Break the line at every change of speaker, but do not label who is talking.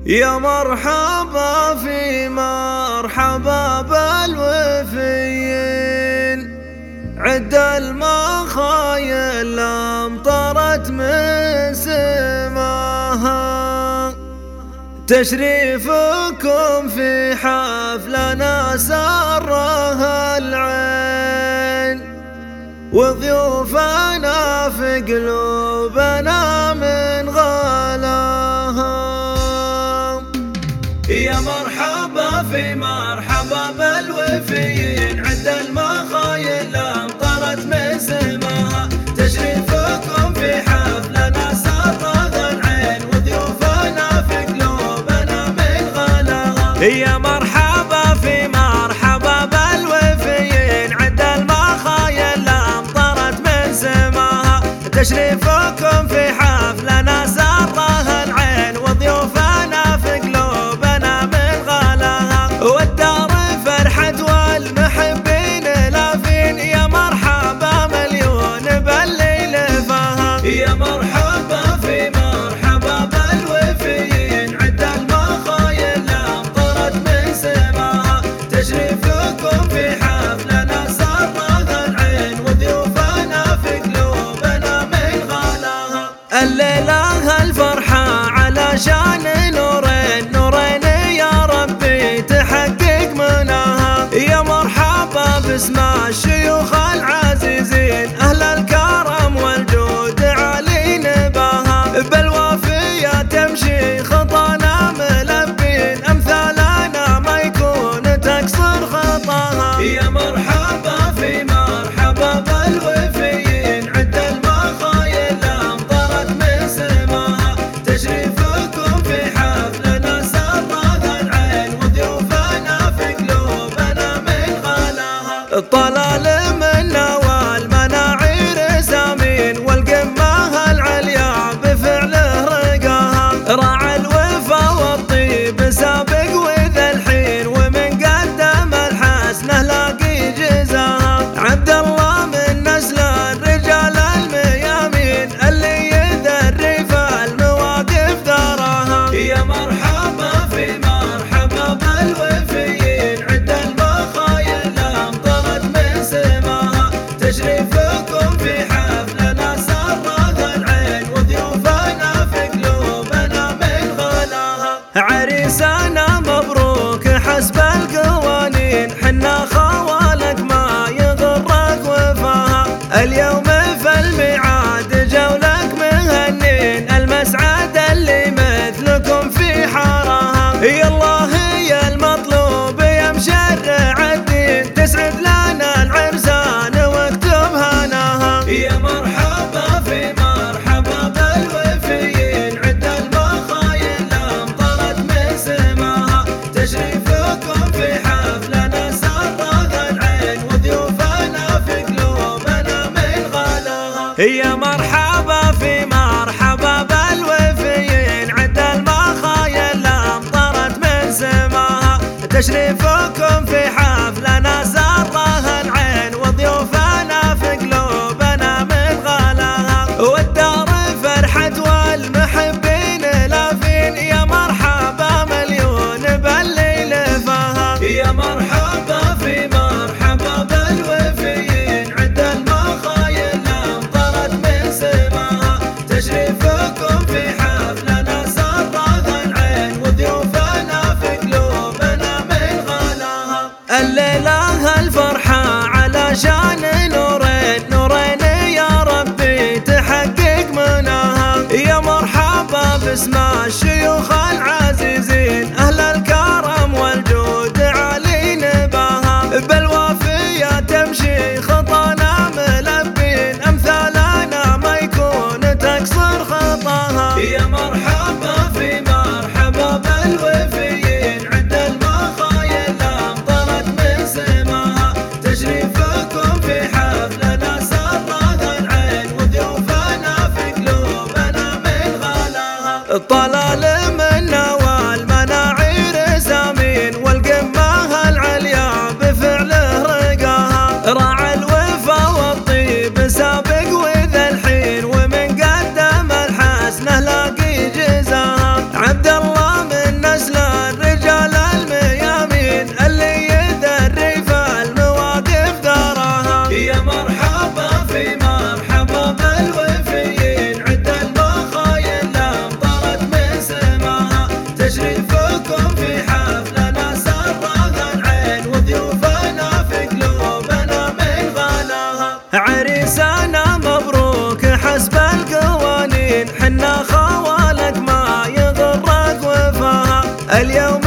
يا مرحبا في مرحبا بالوفيين، عد المخايل امطرت من سماها. تشريفكم في حفلنا سرها العين، وضيوفنا في قلوبنا من غلاها. يا مرحبا في مرحبا بالوفيين، عد المخايل امطرت من سماها. تشريفكم في حفلنا سرها العين، وضيوفنا في قلوبنا من غلاها. يا مرحبا في مرحبا بالوفيين، عد المخايل امطرت من سماها. تشريفكم في حفلنا سرها العين، وضيوفنا في قلوبنا من غلاها. والدار فرحة والمحبين لافين، يا مرحبا مليون بالليل فاها. يا مرحبا في مرحبا بالوفيين، عد المخايل امطرت من سماها. تشريفكم في حفلنا سرها العين، وضيوفنا في قلوبنا من غلاها. الليلة الفرحة علشان نورين نورين يا ربي تحقق مناها. يا مرحبا باسم الشيوخ العزيزين، أهل الكرم والجود عالي نباها. بالوافية تمشي خطانا ملبين، أمثالنا ما يكون تكسر خطاها. يا مرحبا في مرحبا بالوفيين، عد المخايل امطرت من سماها. تشريفكم في حفلنا سرها العين، وضيوفنا في قلوبنا من غلاها. الطلال منا والمناعير سامين، والقمة العليا بفعله رقاها. راعى الوفا والطيب سابق وذا الحين، ومن قدم الحسنه لاقي جزاها. عبد الله من نسل الرجال الميامين، اللي يذري في المواقف دراها. يا مرحبا في مرحبا بالوفيين، عد المخايل امطرت من سماها. تشريفكم في حفلنا سرها العين، وضيوفنا في قلوبنا من غلاها. عريسنا مبروك حسب القوانين، حنا خوالك ما يغرك وفاها. اليوم في الميعاد جولك مهنين، المسعد اللي مثلكم في حارها. يلا هي المطلوب يا مشرع الدين، تسعد لنا العرسان واكتب هناها. يا مرحبا في مرحبا بالوفيين، عد المخايل امطرت من سماها. تشريفكم في حفلنا سرها العين، وضيوفنا في قلوبنا من غلاها. يا مرحبا في مرحبا بالوفيين، عد المخايل امطرت من سماها. تشريفكم في حفلنا سرها العين، وضيوفنا في قلوبنا من غلاها. والدار فرحة والمحبين لافين، يا مرحبا مليون بالليل فاها. يا مرحبا في مرحبا بالوفيين، عد المخايل امطرت من سماها. تشريفكم في حفلنا سرها العين، وضيوفنا في قلوبنا من غلاها. الليلة الفرحة علشان نورين نورين يا ربي تحقق مناها. يا مرحبا باسم الشيوخ العزيزين، أهل الكرم والجود عالي نباها. بالوافية تمشي خطانا ملبين، أمثالنا ما يكون تكسر خطاها. يا مرحبا في مرحبا بالوفيين، عد المخايل امطرت من سماها. تشريفكم في حفلنا سرها العين، وضيوفنا في قلوبنا من غلاها. الطلال منا والمناعير سامين، والقمة العليا بفعله رقاها. راعى الوفا والطيب سابق وذا الحين، ومن قدم الحسنه لاقي جزاها. عبد الله من اليوم